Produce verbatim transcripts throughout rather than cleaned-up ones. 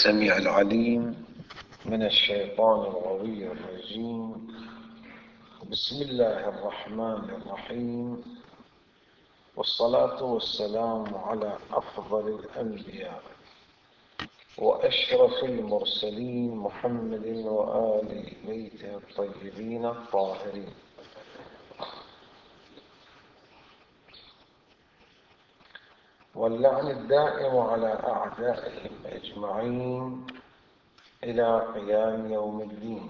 السميع العليم من الشيطان الغوي الرجيم. بسم الله الرحمن الرحيم، والصلاة والسلام على أفضل الأنبياء وأشرف المرسلين محمد وآل بيته الطيبين الطاهرين. واللعن الدائم على أعدائهم أجمعين إلى قيام يوم الدين.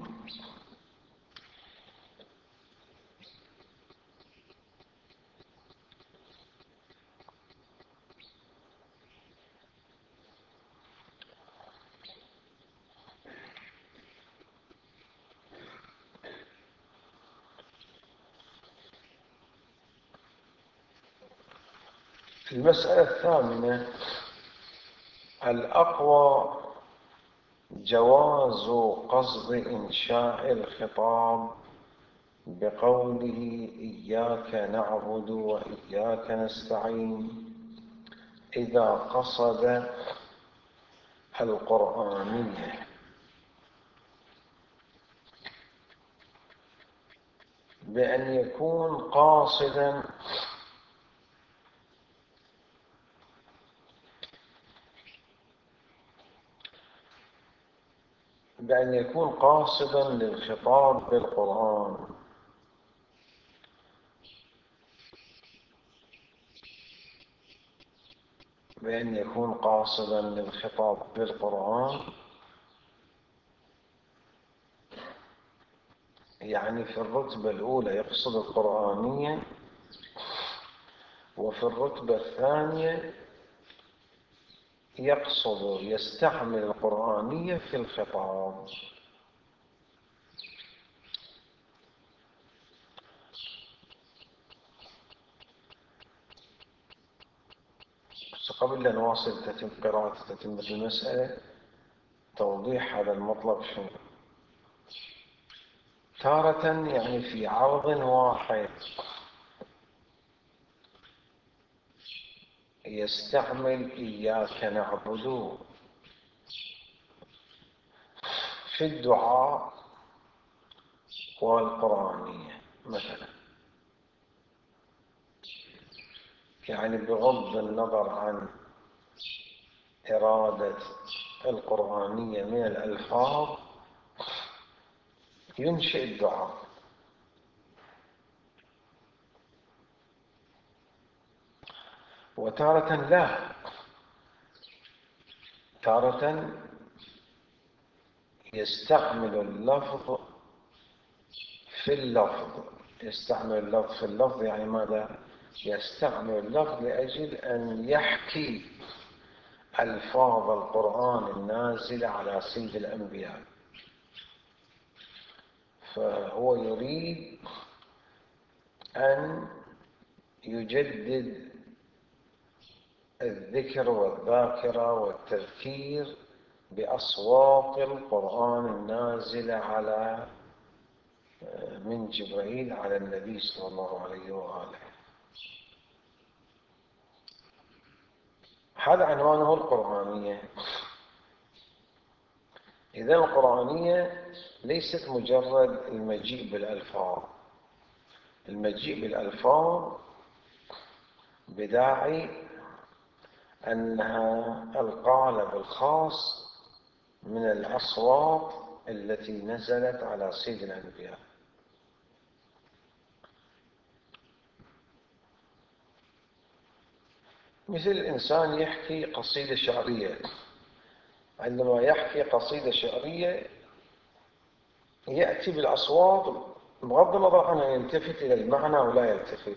المسألة الثامنة: الأقوى جواز قصد إنشاء الخطاب بقوله إياك نعبد وإياك نستعين إذا قصد القرآنية، بأن يكون قاصدا بأن يكون قاصدا للخطاب بالقرآن، بأن يكون قاصدا للخطاب بالقرآن يعني في الرتبة الأولى يقصد القرآنية، وفي الرتبة الثانية يقصد يستعمل القرآنية في الخطاب. قبل أن نواصل تتم قراءة تتمة المسألة توضيح هذا المطلب شنو. تارة يعني في عرض واحد يستعمل إياك نعبد في الدعاء والقرآنية مثلا، يعني بغض النظر عن إرادة القرآنية من الألفاظ ينشئ الدعاء. وتارة لا، تارة يستعمل اللفظ في اللفظ يستعمل اللفظ في اللفظ يعني ماذا؟ يستعمل اللفظ لأجل أن يحكي ألفاظ القرآن النازلة على سيد الأنبياء، فهو يريد أن يجدد الذكر والذاكرة والتذكير بأصوات القرآن النازلة على من جبريل على النبي صلى الله عليه وآله. هذا عنوانه القرآنية. إذا القرآنية ليست مجرد المجيء بالألفاظ، المجيء بالألفاظ بداعي أنها القالب الخاص من الأصوات التي نزلت على سيد الأنبياء. مثل الإنسان يحكي قصيدة شعرية، عندما يحكي قصيدة شعرية يأتي بالأصوات بغض النظر عنه يلتفت إلى المعنى ولا يلتفت.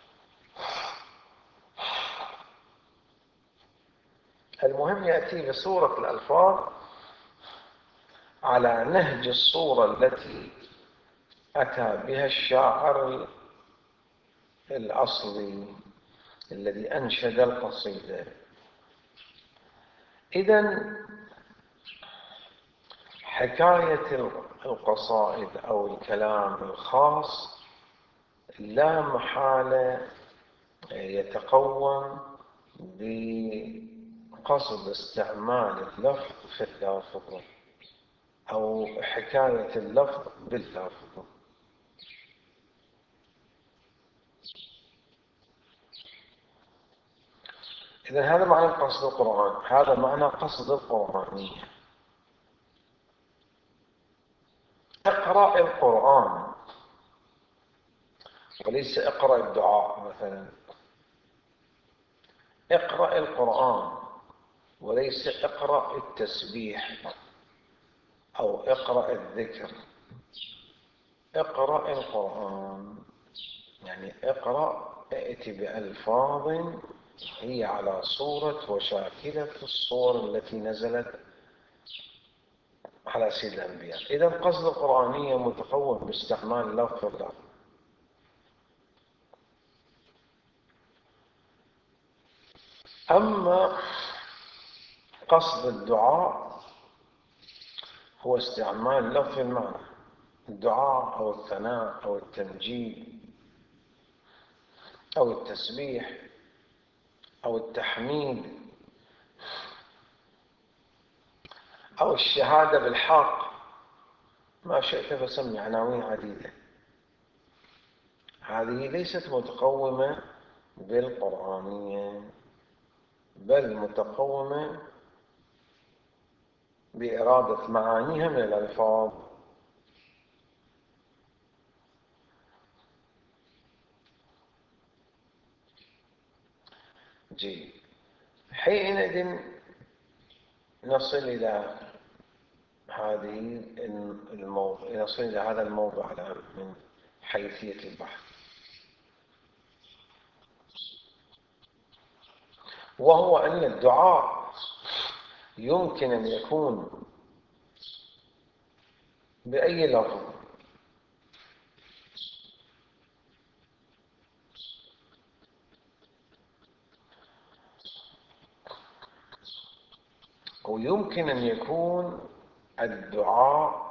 المهم يأتي بصورة الألفاظ على نهج الصورة التي أتى بها الشاعر الأصلي الذي أنشد القصيدة. إذن حكاية القصائد أو الكلام الخاص لا محالة يتقوم قصد استعمال اللفظ في اللفظ أو حكاية اللفظ باللفظ. إذن هذا معنى قصد القرآن، هذا معنى قصد القرآنية. اقرأ القرآن وليس اقرأ الدعاء مثلا. اقرأ القرآن وليس اقرأ التسبيح أو اقرأ الذكر. اقرأ القرآن يعني اقرأ، ائت بألفاظ هي على صورة وشاكلة الصور التي نزلت على سيد الأنبياء. إذا قصد القرآنية متقوم باستعمال لفظ اللفظ. أما قصد الدعاء هو استعمال لفظ المعنى، الدعاء أو الثناء أو التمجيد أو التسبيح أو التحميد أو الشهادة بالحق، ما شئت فسمي، عناوين عديدة. هذه ليست متقومة بالقرآنية، بل متقومة بإرادة معانيها من الألفاظ. جيد. حينئذ نصل إلى هذه الموضوع، نصل إلى هذا الموضوع الآن من حيثية البحث، وهو أن الدعاء يمكن أن يكون بأي لفظ، ويمكن أن يكون الدعاء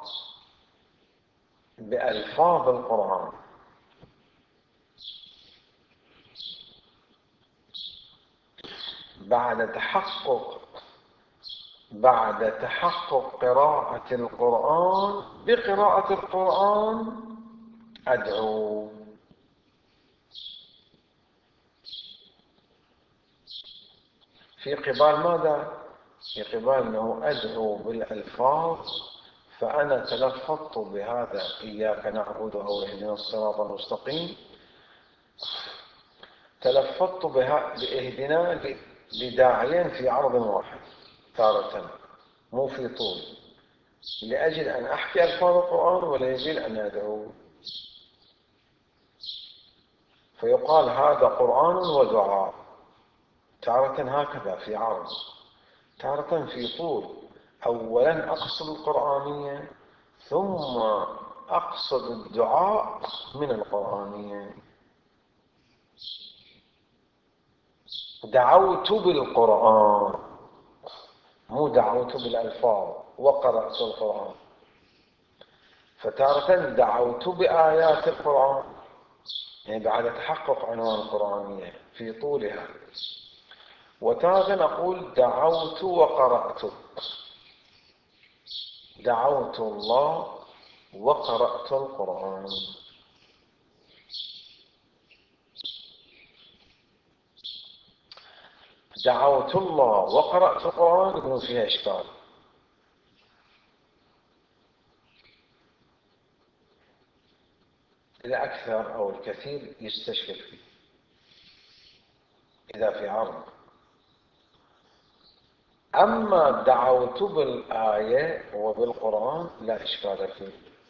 بألفاظ القرآن، بعد تحقق بعد تحقق قراءة القرآن بقراءة القرآن أدعو. في قبال ماذا؟ في قبال أنه أدعو بالألفاظ، فأنا تلفظت بهذا إياك نعبد أو اهدنا الصراط المستقيم، تلفظت بإهدنا لداعيين في عرض واحد تارة، مو في طول، لأجل أن أحكي ألفاظ القرآن ولأجل أن أدعو. فيقال هذا قرآن ودعاء، تارة هكذا في عرض، تارة في طول. أولا أقصد القرآنية ثم أقصد الدعاء من القرآنية. دعوت بالقرآن، مو دعوت بالألفاظ وقرأت القرآن. فتارة دعوت بآيات القرآن يعني بعد تحقق عنوان القرآنية في طولها، وتارة نقول دعوت وقرأت، دعوت الله وقرأت القرآن. دعوت الله وقرأت القرآن يكون فيها إشكال، الأكثر أو الكثير يستشكل فيه إذا في عرض. أما دعوت بالآية وبالقرآن لا إشكال فيه،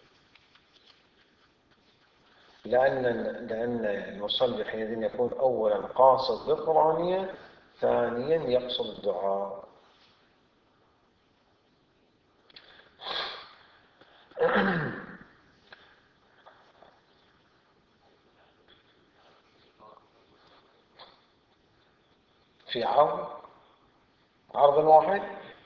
لأن لأن المصلي حينئذ يكون أولا قاصد بالقرآنية، ثانيا يقصد الدعاء. في عرض عرض واحد،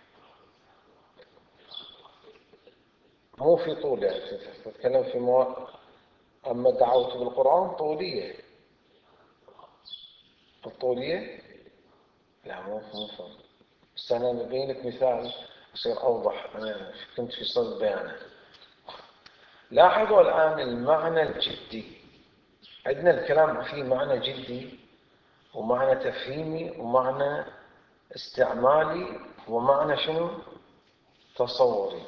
مو في طول، يعني تتكلم في مواقع. أما دعوت بالقرآن طولية، الطولية لا مو مو بس أنا ببين لك مثال يصير أوضح، أنا كنت في صدد بيانه. لاحظوا الآن المعنى الجدي، عندنا الكلام فيه معنى جدي ومعنى تفهيمي ومعنى استعمالي ومعنى شنو؟ تصوري.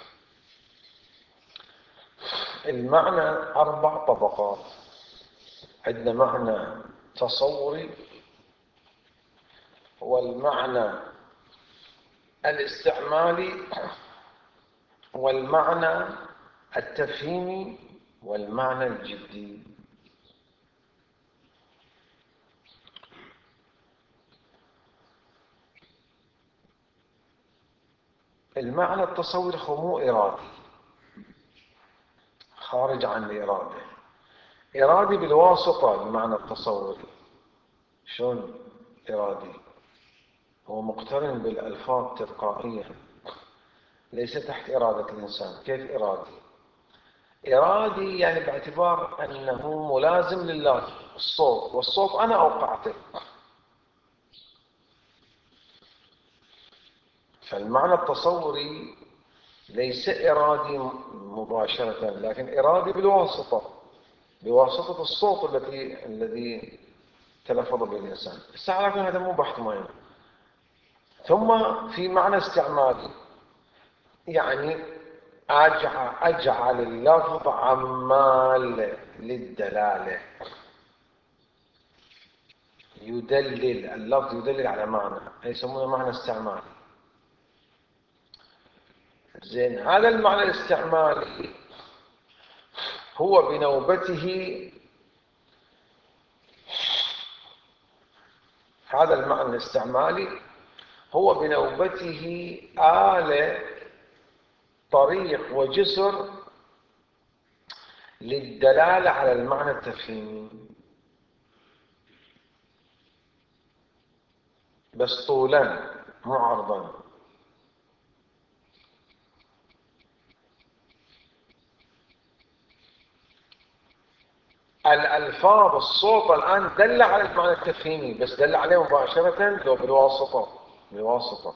المعنى أربع طبقات. عندنا معنى تصوري، والمعنى الاستعمالي، والمعنى التفهيمي، والمعنى الجدي. المعنى التصوري هو مو إرادي، خارج عن الإرادة. إرادي بالواسطة. المعنى التصوري شلون إرادي؟ هو مقترن بالألفاظ تلقائيا، ليس تحت إرادة الإنسان. كيف إرادي؟ إرادي يعني باعتبار أنه ملازم لله، الصوت، والصوت أنا أوقعته. فالمعنى التصوري ليس إرادي مباشرة، لكن إرادي بالواسطة، بواسطة الصوت الذي الذي تلفظ به الإنسان. لكن هذا مو بحث مهم. ثم في معنى استعمالي، يعني أجعل, أجعل اللفظ عمال للدلالة، يدلل اللفظ، يدلل على معنى، يسمونه معنى استعمالي. زين، هذا المعنى الاستعمالي هو بنوبته، هذا المعنى الاستعمالي هو بنوبته آلة، طريق وجسر للدلالة على المعنى التفهيمي، بس طولا مو عرضا. الألفاظ، الصوت الآن دل على المعنى التفهيمي، بس دل عليه مباشرة لو بالواسطة. بالواسطة.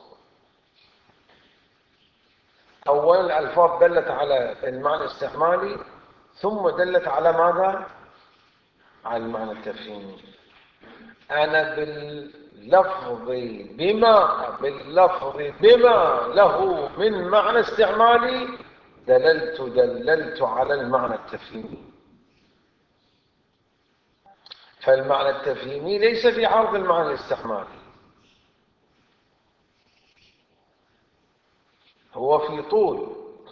أولا الألفاظ دلت على المعنى الاستعمالي، ثم دلت على ماذا؟ على المعنى التفهيمي. أنا باللفظ بما باللفظ بما له من معنى استعمالي دللت دللت على المعنى التفهيمي. فالمعنى التفهيمي ليس في عرض المعنى الاستعمالي، هو في طول.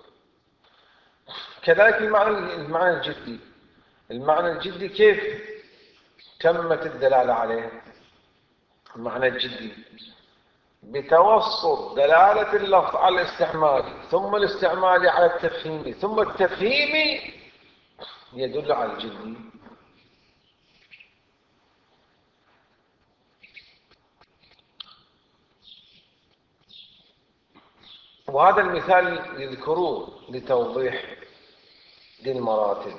كذلك المعنى المعنى الجدي. المعنى الجدي كيف تمت الدلالة عليه؟ المعنى الجدي بتوسط دلالة اللفظ على الاستعمال، ثم الاستعمال على التفهيم، ثم التفهيم يدل على الجدي. وهذا المثال يذكروه لتوضيح دي المراتب.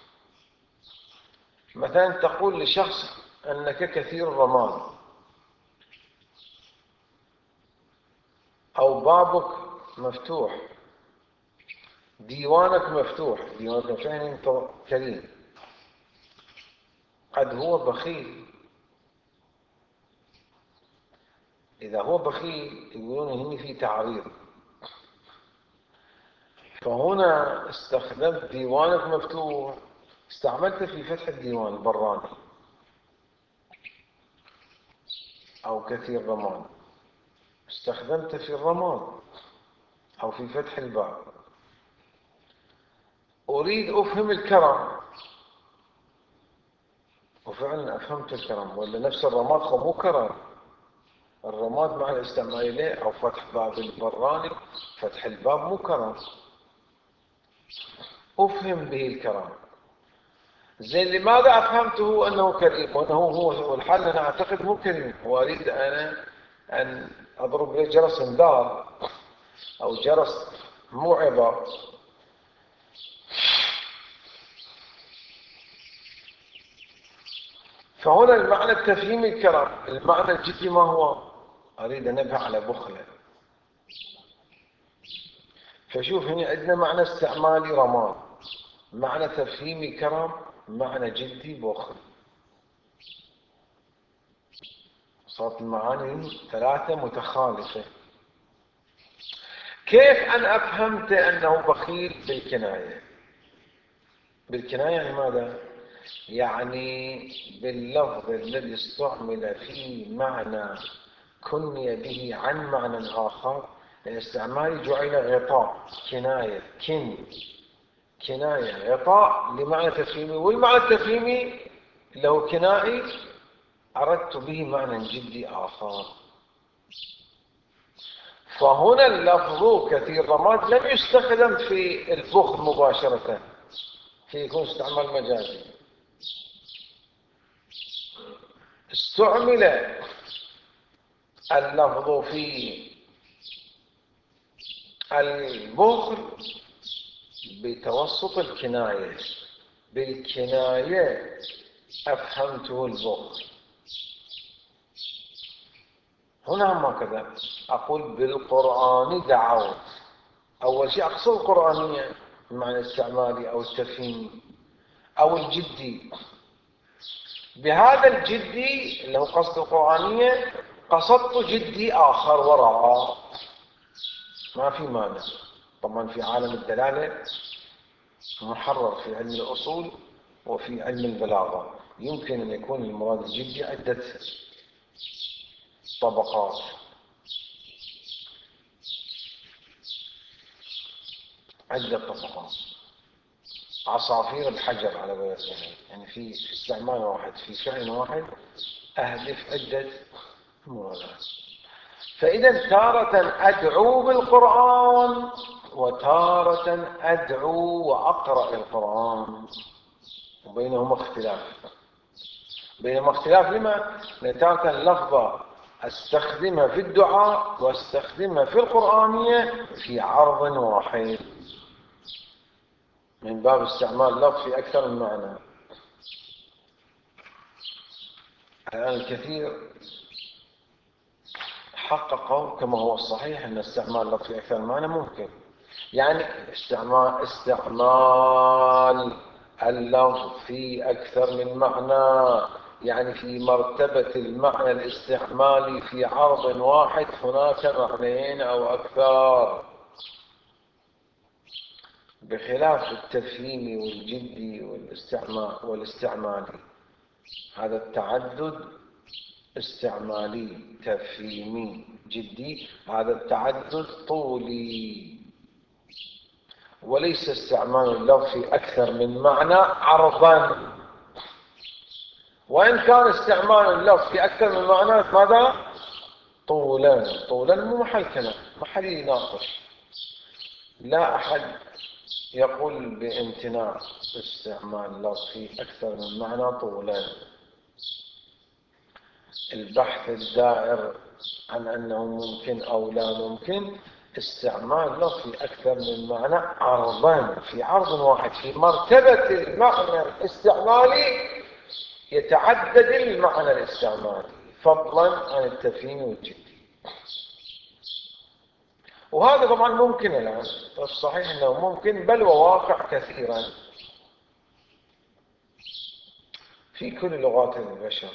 مثلا تقول لشخص أنك كثير الرماد، أو بابك مفتوح، ديوانك مفتوح. ديوانك مفتوح يعني أنت كريم. قد هو بخيل. إذا هو بخيل يقولون هني في تعريض. فهنا استخدمت ديوانك مفتوح، استعملت في فتح الديوان البراني، أو كثير رماد استخدمت في الرماد، أو في فتح الباب. أريد أفهم الكرم، وفعلا أفهمت الكرم، ولا نفس الرماد هو مو كرم. الرماد مع الاستعمال له، أو فتح باب البراني، فتح الباب مو كرم، أفهم به الكرم. زين، لماذا أفهمته أنه كريم وأنه هو والحال أنا أعتقد مو كريم، وأريد أنا أن أضرب له جرس انذار أو جرس موعظة. فهنا المعنى التفهيمي الكرم. المعنى الجدي ما هو؟ أريد أنبه على بخلة. فشوف هنا عندنا معنى استعمالي رماد، معنى تفهيمي كرم، معنى جدي بخل. صارت المعاني ثلاثة متخالفة. كيف أنا أفهمت أنه بخيل بالكناية؟ بالكناية يعني ماذا؟ يعني باللفظ الذي استعمل في معنى كني به عن معنى آخر. الاستعمال جعل غطاء، كناية، كن، كناية، غطاء لمعنى تفهيمي، والمعنى التفهيمي لو كنائي أردت به معنى جدي آخر. فهنا اللفظ كثير رماد لم يستخدم في البخل مباشرة، في يكون استعمال مجازي. استعمل اللفظ في البخل بتوسط الكناية، بالكناية أفهمته البخل. هنا هم هكذا أقول بالقرآن دعوت. أول شيء أقصد القرآنية بمعنى الاستعمالي أو التفهيمي أو الجدي. بهذا الجدي اللي هو قصد القرآنية قصدت جدي آخر وراءه، ما في مانع. طبعا في عالم الدلالة محرر في علم الأصول وفي علم البلاغة، يمكن أن يكون المراد الجدي عدة طبقات. عدة طبقات. عصافير الحجر على قولتهم، يعني في استعمال واحد، في فعل واحد أهدف عدة مرادات. فإذا تارة أدعو بالقرآن وتارة أدعو وأقرأ القرآن، وبينهما اختلاف. بينهما اختلاف لما؟ لأن تارة اللفظة أستخدمها في الدعاء واستخدمها في القرآنية في عرض واحد، من باب استعمال لفظ في أكثر من معنى. الآن الكثير حققوا كما هو الصحيح أن استعمال لفظ في أكثر من معنى ممكن. يعني استعمال استعمال اللفظ في أكثر من معنى، يعني في مرتبة المعنى الاستعمالي في عرض واحد هناك معنيين أو أكثر، بخلاف التفهيمي والجدي والاستعمال والاستعمالي. هذا التعدد استعمالي تفهيمي جدي، هذا التعدد طولي، وليس استعمال اللفظ في أكثر من معنى عرضا. وإن كان استعمال اللفظ في أكثر من معنى ماذا؟ طولا. طولا مو محل كلام، محل يناقش. لا أحد يقول بامتناع استعمال اللفظ في أكثر من معنى طولا. البحث الدائر عن أنه ممكن أو لا ممكن استعمال لفظ في أكثر من معنى عرضا، في عرض واحد، في مرتبة المعنى الاستعمالي يتعدد المعنى الاستعمالي فضلا عن التفهيم والجدي. وهذا طبعا ممكن الآن، الصحيح أنه ممكن بل وواقع كثيرا في كل لغات البشر.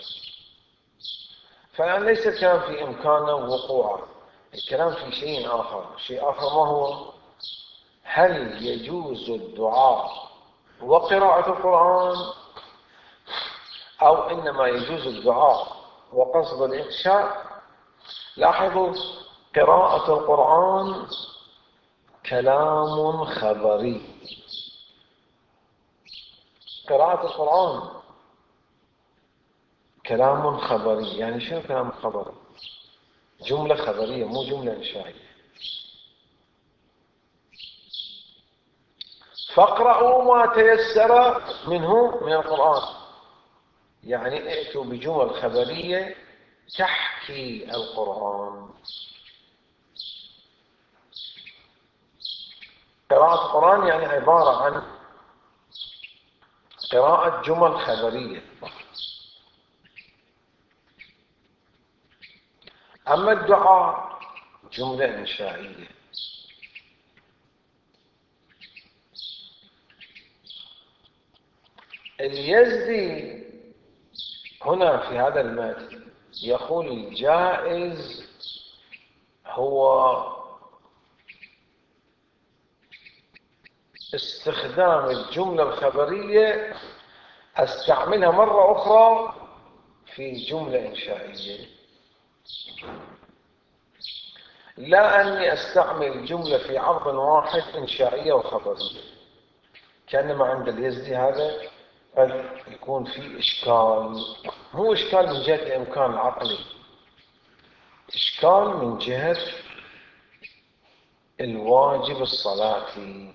فالآن ليس الكلام في إمكانه ووقوعه، الكلام في شيء آخر. شيء آخر ما هو؟ هل يجوز الدعاء وقراءة القرآن، أو إنما يجوز الدعاء وقصد الإنشاء؟ لاحظوا قراءة القرآن كلام خبري. قراءة القرآن كلام خبري. يعني شنو كلام خبري؟ جملة خبرية مو جملة إنشائية. فاقرأوا ما تيسر منه من القرآن، يعني ائتوا بجمل خبرية تحكي القرآن. قراءة القرآن يعني عبارة عن قراءة جمل خبرية. أما الدعاء جملة إنشائية. اليزدي هنا في هذا المتن يقول الجائز هو استخدام الجملة الخبرية أستعملها مرة أخرى في جملة إنشائية، لا أني أستعمل جملة في عرض واحد إنشائية وخبرية. كأنما عند اليزدي هذا قد يكون في إشكال، مو إشكال من جهة الإمكان العقلي، إشكال من جهة الواجب الصلاتي.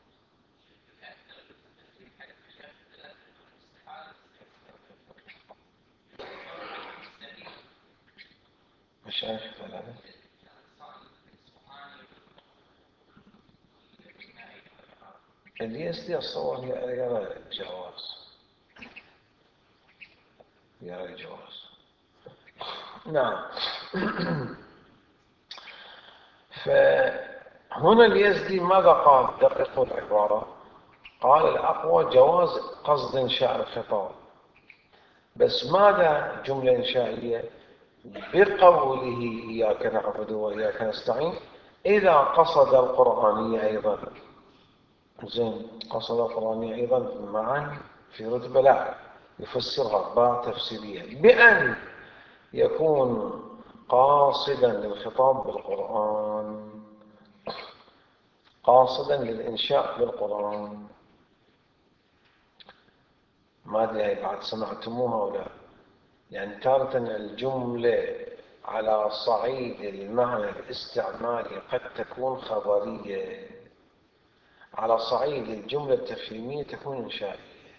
مش عارف هذا اليزدي الصور يرى الجواز، يرى الجواز. نعم. فهنا اليزدي ماذا قال؟ دققوا العبارة. قال الأقوى جواز قصد إنشاء الخطاب، بس ماذا جملة إنشائية؟ بقوله إياك نعبد وإياك نستعين إذا قصد القرآنية أيضا. زين، قصد القرآنية أيضا معا في رتبة لا، يفسرها باء تفسيرية بأن يكون قاصدا للخطاب بالقرآن، قاصدا للإنشاء بالقرآن. ما أدري بعد سمعتموها ولا؟ يعني تارة الجملة على صعيد المعنى الاستعمالي قد تكون خبرية، على صعيد الجملة التفهيمية تكون إنشائية،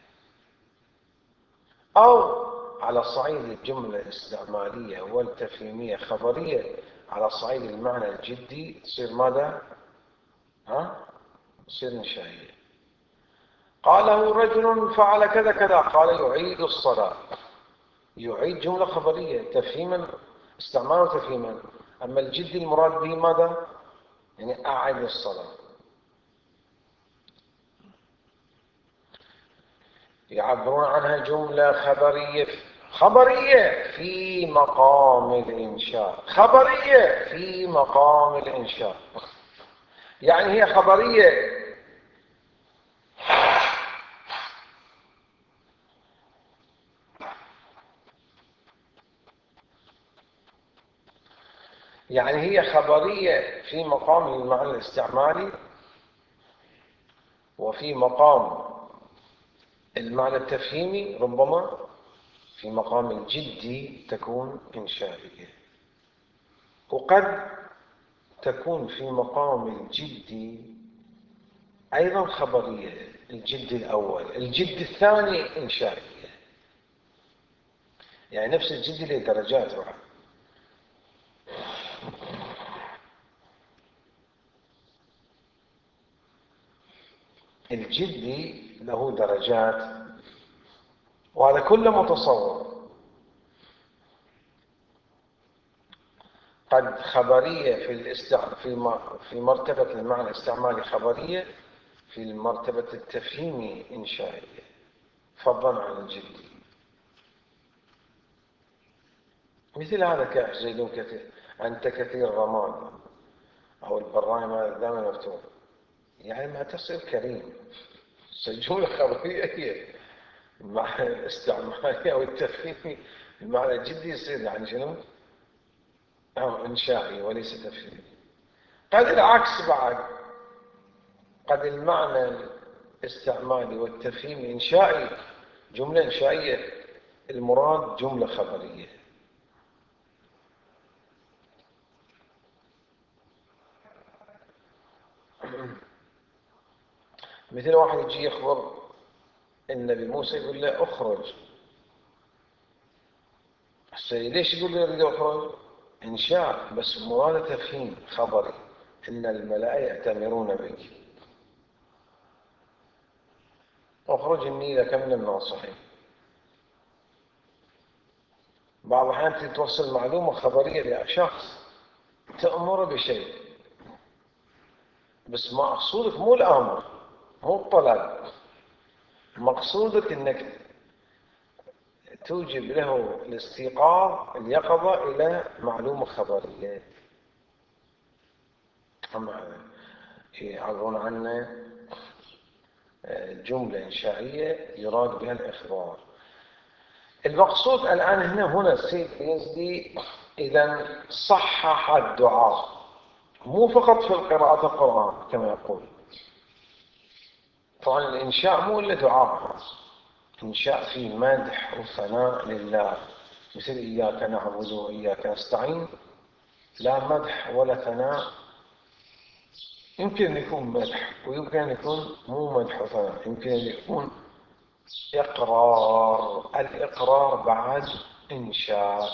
أو على صعيد الجملة الاستعمالية والتفهيمية خبرية، على صعيد المعنى الجدي تصير ماذا؟ ها؟ تصير إنشائية. قاله رجل فعل كذا كذا، قال يعيد الصلاة، يعيد جملة خبرية تفهيما، استعمال وتفهيما. أما الجدي المراد به ماذا؟ يعني أعد الصلاة. يعبرون عنها جملة خبرية، خبرية في مقام الإنشاء، خبرية في مقام الإنشاء. يعني هي خبرية يعني هي خبرية في مقام المعنى الاستعمالي، وفي مقام المعنى التفهيمي ربما في مقام الجدي تكون إنشائية، وقد تكون في مقام الجدي أيضا خبرية. الجد الأول، الجد الثاني إنشائية. يعني نفس الجد له درجات واحد. الجدي له درجات، وهذا كله متصور. قد خبرية في الاستع... في في مرتبة المعنى الاستعمالي خبرية، في المرتبة التفهيمي إنشائية، فضلا عن الجدي. مثل هذا كأح زيد كثير، أنت كثير رماد، أو البرايم دائما مفتوح، يعني ما تصير كريم. الجملة خبرية هي المعنى الاستعمالي أو التفهيمي، المعنى الجدي يصير يعني شنو؟ أو إنشائي وليس تفهيمي. قد العكس بعد، قد المعنى الاستعمالي والتفهيمي إنشائي، جملة إنشائية، المراد جملة خبرية. مثل واحد يجي يخبر النبي موسى يقول له اخرج، ليش يقول له اريد اخرج؟ انشاء، بس مراد تفهيم خبري، ان الملائكة يأتمرون بك، اخرج اني لك من الناصحين. بعض الأحيان توصل معلومة خبرية لشخص تأمره بشيء، بس مقصودك مو الأمر، مو الطلب، مقصودك أنك توجب له الاستيقاظ، اليقظة إلى معلومة خبرية. أما يعبرون عنه جملة إنشائية يراد بها الإخبار. المقصود الآن هنا هنا السيد يزدي إذا صحح الدعاء، مو فقط في القراءة القرآن كما يقول. طبعا الإنشاء مو إلا دعاء، إنشاء فيه مدح وثناء لله، مثل إياك نعبد وإياك نستعين، لا مدح ولا ثناء. يمكن أن يكون مدح ويمكن أن يكون مو مدح وثناء، يمكن أن يكون إقرار. الإقرار بعد إنشاء.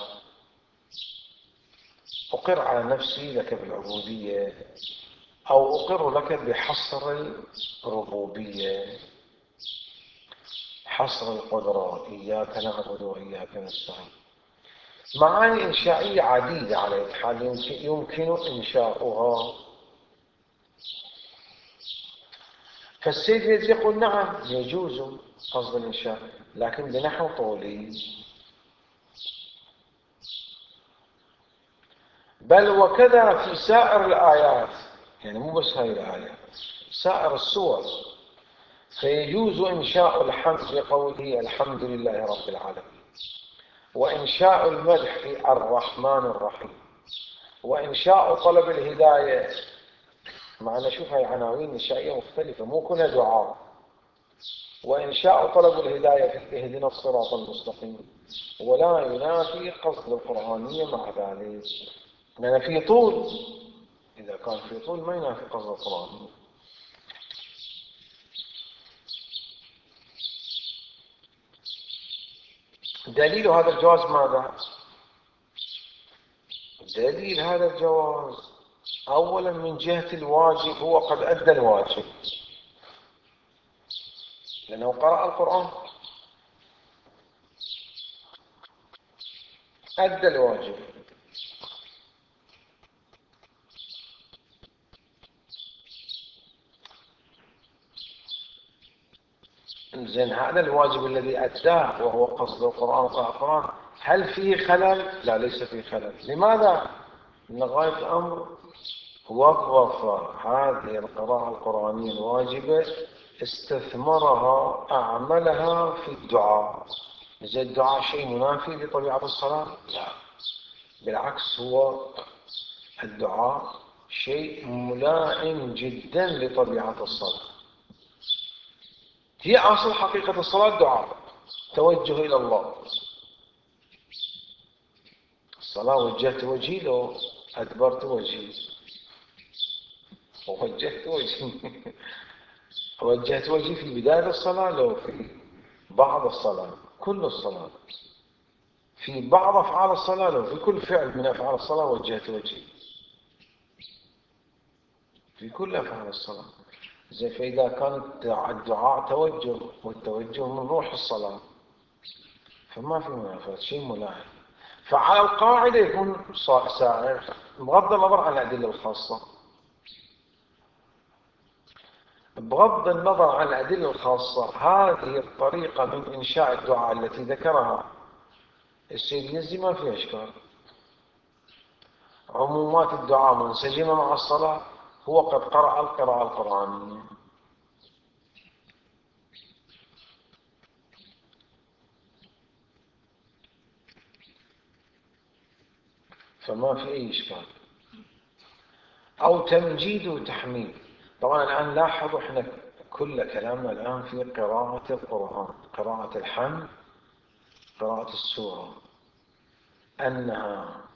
أقر على نفسي لك بالعبودية، أو أقر لك بحصر الربوبية، حصر القدرة، إياك نعبد وإياك نستعين. معاني إنشائية عديدة على الحال يمكن إنشاؤها. فالسيد يزيد يقول نعم يجوز قصد الإنشاء، لكن بنحو طولي. بل وكذا في سائر الآيات، يعني مو بس هاي الآيات، سائر السور، فيجوز إنشاء الحمد بقوله الحمد لله رب العالمين، وإنشاء المدح الرحمن الرحيم، وإنشاء طلب الهداية. معنا شوف هاي عناوين إنشائية مختلفة، مو كلها دعاء. وإنشاء طلب الهداية في اهدنا الصراط المستقيم، ولا ينافي قصد القرآنية مع ذلك، لأن في طول، إذا كان في طول ما ينافي قصد القرآنية. دليل هذا الجواز ماذا؟ دليل هذا الجواز أولا من جهة الواجب، هو قد أدى الواجب لأنه قرأ القرآن، أدى الواجب. زين هذا الواجب الذي أداه وهو قصد القرآن وقراءة القرآن، هل فيه خلل؟ لا، ليس فيه خلل. لماذا؟ من غاية الأمر وظف هذه القراءة القرآنية الواجبة، استثمرها، أعملها في الدعاء. زي الدعاء شيء منافي لطبيعة الصلاة؟ لا، بالعكس، هو الدعاء شيء ملائم جدا لطبيعة الصلاة. هي أصل حقيقة الصلاة دعاء، توجه إلى الله. الصلاة وجهت وجهي لو أدبرت وجهي، ووجهت وجهي وجهت وجهي في بداية الصلاة لو في بعض الصلاة، كل الصلاة، في بعض أفعال الصلاة لو في كل فعل من أفعال الصلاة وجهت وجهي، في كل أفعال الصلاة. زي فإذا كان الدعاء توجه، والتوجه من روح الصلاة، فما في منافاة، شيء ملاحظ. فعلى القاعدة يكون سائر بغض النظر عن الأدلة الخاصة. بغض النظر عن الأدلة الخاصة، هذه الطريقة من إنشاء الدعاء التي ذكرها السيد يزي ما فيها إشكال. عمومات الدعاء منسجمة مع الصلاة، هو قد قرأ القراءة القرآنية. فما في أي إشكال. أو تمجيد وتحميد. طبعا الآن لاحظوا احنا كل كلامنا الآن في قراءة القرآن، قراءة الحمد، قراءة السورة، أنها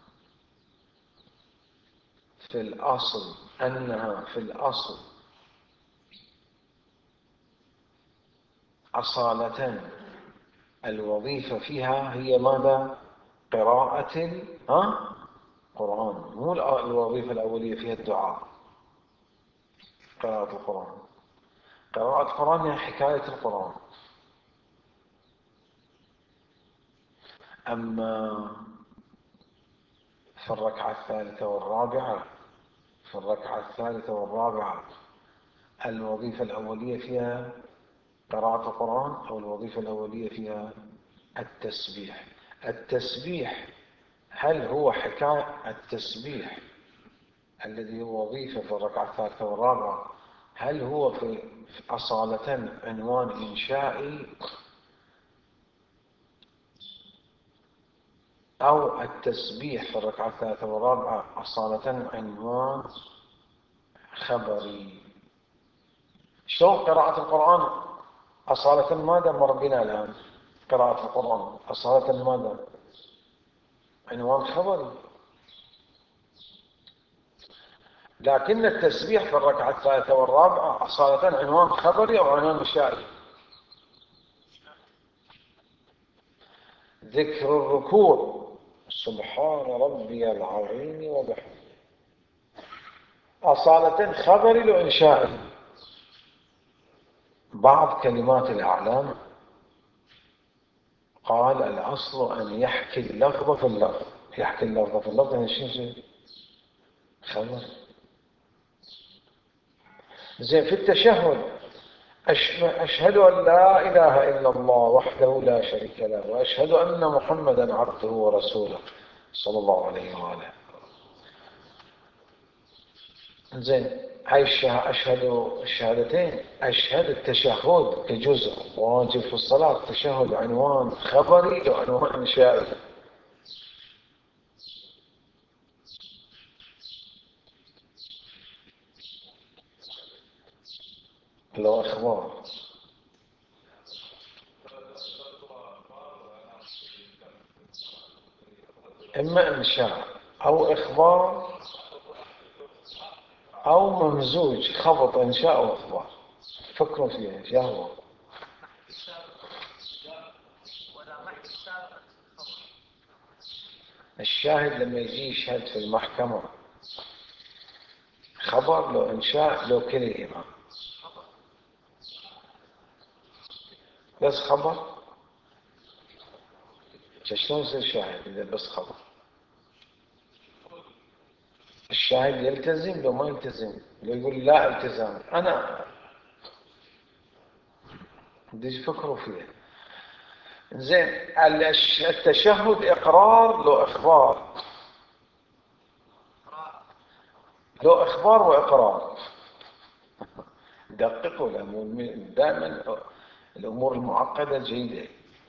في الأصل أنها في الأصل أصالة الوظيفة فيها هي ماذا؟ قراءة ها؟ قرآن. مو الوظيفة الأولية فيها الدعاء، قراءة القرآن. قراءة القرآن هي حكاية القرآن. أما في الركعة الثالثة والرابعة في الركعة الثالثة والرابعة الوظيفة الأولية فيها قراءة القرآن، أو الوظيفة الأولية فيها التسبيح. التسبيح هل هو حكاية التسبيح الذي هو وظيفة في الركعة الثالثة والرابعة، هل هو في أصالة عنوان إنشائي، أو التسبيح في الركعة الثالثة والرابعة أصالة عنوان خبري؟ شلون قراءة القرآن أصالة ماذا مر بنا الآن؟ قراءة القرآن أصالة ماذا؟ عنوان خبري. لكن التسبيح في الركعة الثالثة والرابعة أصالة عنوان خبري أو عنوان إنشائي؟ ذكر الركوع سبحان ربي العظيم وبحمده أصالة خبري لو إنشائي؟ بعض كلمات الأعلام قال الأصل أن يحكي اللفظ في اللفظ. يحكي اللفظ في اللفظ يعني شيء خبر. زين في التشهد أشهد أن لا إله إلا الله وحده لا شريك له وأشهد أن محمدا عبده ورسوله صلى الله عليه وآله. زين هاي أشهد الشهادتين، أشهد التشهد كجزء واجب في الصلاة، التشهد عنوان خبري وعنوان إنشائي؟ لو إخبار إما إنشاء أو إخبار أو ممزوج، خبط إنشاء وإخبار. فكروا فيها يا هو الشاهد لما يجي يشهد في المحكمة خبر لو إنشاء لو كلمة، بس خبر شلون يصير شاهد إذا بس خبر؟ الشاهد يلتزم لو ما يلتزم، لو يقول لا التزام. أنا بديش فكروا فيها. زين التشهد إقرار لو إخبار، لو إخبار وإقرار. دققوا دائما الأمور المعقدة جيدة.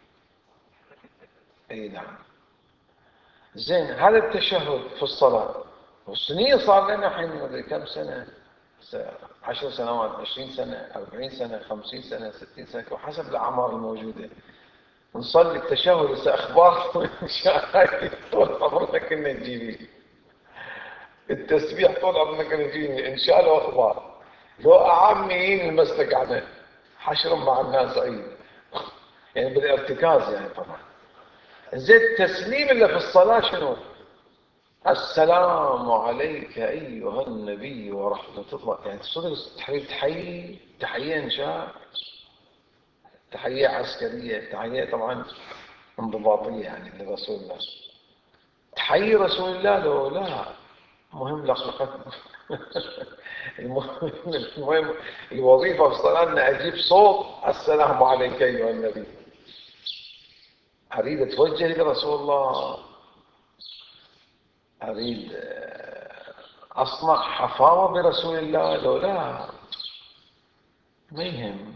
أي نعم. زين هذا التشهد في الصلاة والسنين صار لنا الحين كم سنة؟ عشر سنوات، عشرين سنة، أربعين سنة، خمسين سنة، ستين سنة، وحسب الأعمار الموجودة نصلي التشهد. هسه أخبار طول عمرنا كنا نجيبه، التسبيح طول عمرنا كنا نجيبه إن شاء الله أخبار. لو أعمين المسلك عنه حشر مع الناس عيد، يعني بالارتكاز يعني. طبعا زين التسليم اللي في الصلاة شنو؟ السلام عليك أيها النبي ورحمة الله، يعني تصدق تحيي تحيي تحية إنشاء، تحية عسكرية، تحية طبعا انضباطية يعني لرسول الله. تحيي رسول الله لو لا مهم لخلقتنا. المهم, المهم الوظيفة في الصلاة أن أجيب صوت السلام عليك أيها النبي، أريد أتوجه لرسول الله، أريد أصنع حفاوة برسول الله لو لا ما يهم.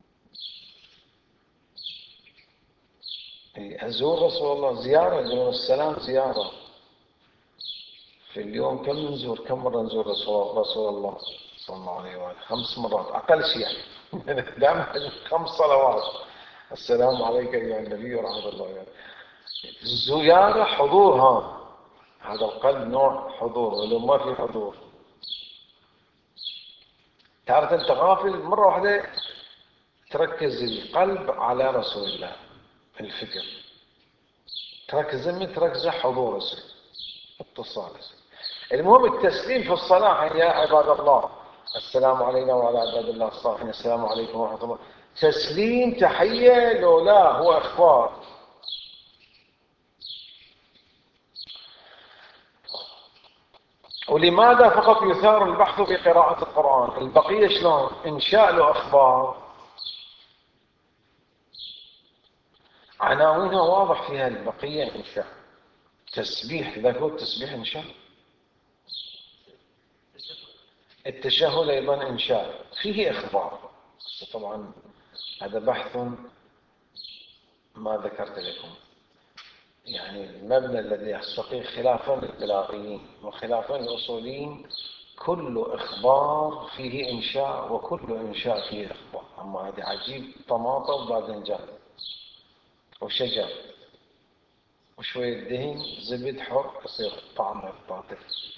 أزور رسول الله زيارة، زور السلام زيارة. في اليوم كم نزور، كم مرة نزور رسول, رسول الله صلى الله عليه وآله؟ خمس مرات أقل شيء يعني. دائما خمس صلوات السلام عليك أيها النبي ورحمة الله وبركاته. الزيارة حضور، ها هذا القلب نوع حضور، ولو ما في حضور تعرف أنت غافل مرة واحدة تركز القلب على رسول الله، الفكر تركز من تركز حضور رسول اتصال. المهم التسليم في الصلاة يا عباد الله السلام علينا وعلى عباد الله الصالحين السلام عليكم ورحمة الله. تسليم تحية لو لا هو إخبار. ولماذا فقط يثار البحث في قراءة القرآن؟ البقية شلون؟ إنشاء له أخبار، عناوينها واضح فيها البقية إنشاء. تسبيح، إذا هو التسبيح إنشاء. التشهد أيضا إنشاء فيه إخبار. طبعا هذا بحث ما ذكرت لكم، يعني المبنى الذي يستقيم خلافا للبلاغيين وخلافا للأصوليين، كل إخبار فيه إنشاء وكل إنشاء فيه إخبار. أما هذه عجيب، طماطم وبعدين جاب وشجر وشوية دهن زبد حر يصير طعم الطاطف.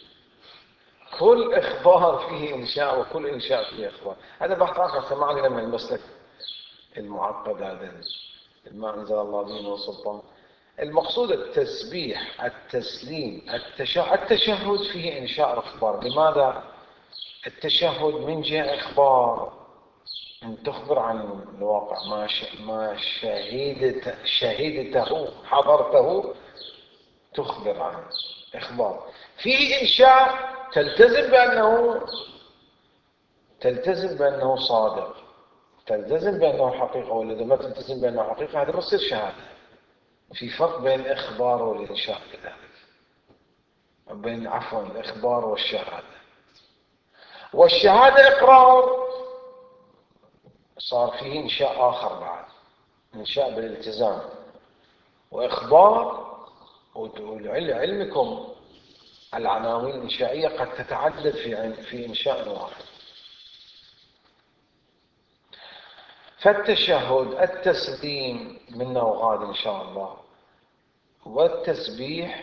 كل إخبار فيه إنشاء وكل إنشاء فيه إخبار. هذا بحث آخر سمعني لما المسلك المعقد هذا ما أنزل الله به من سلطان. المقصود التسبيح، التسليم، التشهد. التشهد فيه إنشاء أخبار. لماذا؟ التشهد من جهة إخبار، أن تخبر عن الواقع، ما ما شهدت شهدته حضرته، تخبر عنه، إخبار. فيه إنشاء، تلتزم بأنه تلتزم بأنه صادق، تلتزم بأنه حقيقة، وإذا ما تلتزم بأنه حقيقة هذا بصير شهادة. في فرق بين الإخبار والإنشاء كذلك، بين عفوا الإخبار والشهادة. والشهادة إقرار، صار فيه إنشاء آخر بعد، إنشاء بالالتزام، وإخبار. ولعلمكم العناوين الإنشائية قد تتعدد في في إنشاء واحد. فالتشهد، التسليم منا وغاد إن شاء الله، والتسبيح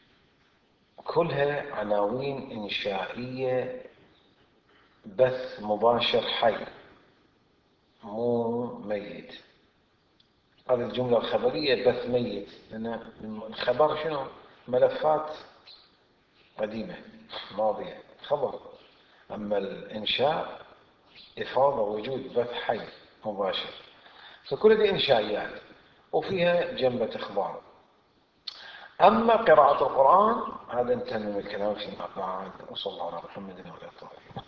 كلها عناوين إنشائية، بث مباشر حي مو ميت. هذه الجملة الخبرية بث ميت، لأن الخبر شنو؟ ملفات قديمة ماضية، خبر. أما الإنشاء إفاضة وجود بث حي مباشر. فكل دي إنشائيات وفيها جنبة إخبار. أما قراءة القرآن هذا انتهى من الكلام فيما بعد. وصلى الله على محمد وعلى آله.